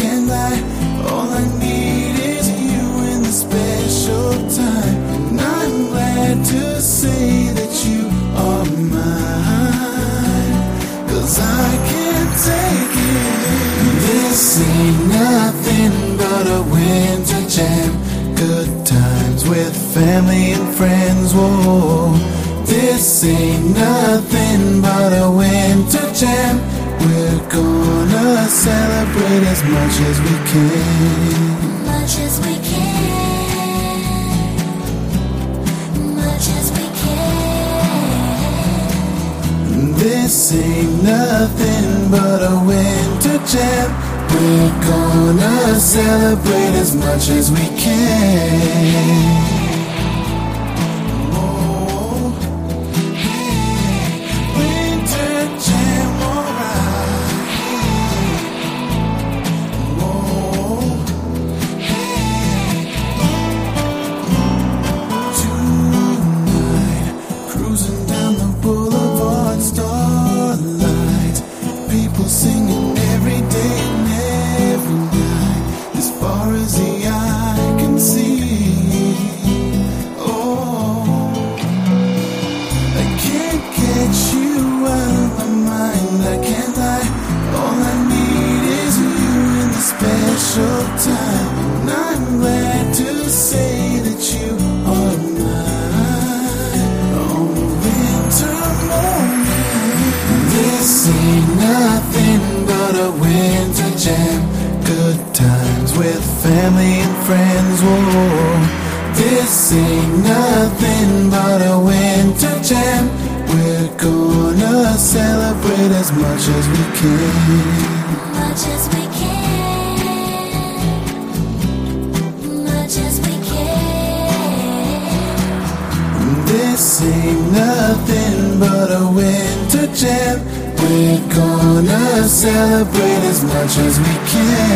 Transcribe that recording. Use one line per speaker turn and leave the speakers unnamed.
can't lie. All I need is you in the special time. And I'm glad to say that you are mine, 'cause I can't take it. This ain't nothing but a winter jam. Good times with family and friends, whoa. This ain't nothing but a winter jam. We're gonna celebrate as much as we can.
Much as we can. Much as we can.
This ain't nothing but a winter jam. We're gonna celebrate as much as we can. Singing every day and every night, as far as the eye can see. Oh, I can't get you out of my mind, I can't lie. All I need is you in the special time. And I'm glad to say that you are mine on a winter morning. This ain't nothing but a winter jam. Good times with family and friends, whoa. This ain't nothing but a winter jam. We're gonna celebrate as much as we can.
Much as we can. Much as we can.
This ain't nothing but a winter jam. We're gonna celebrate as much as we can.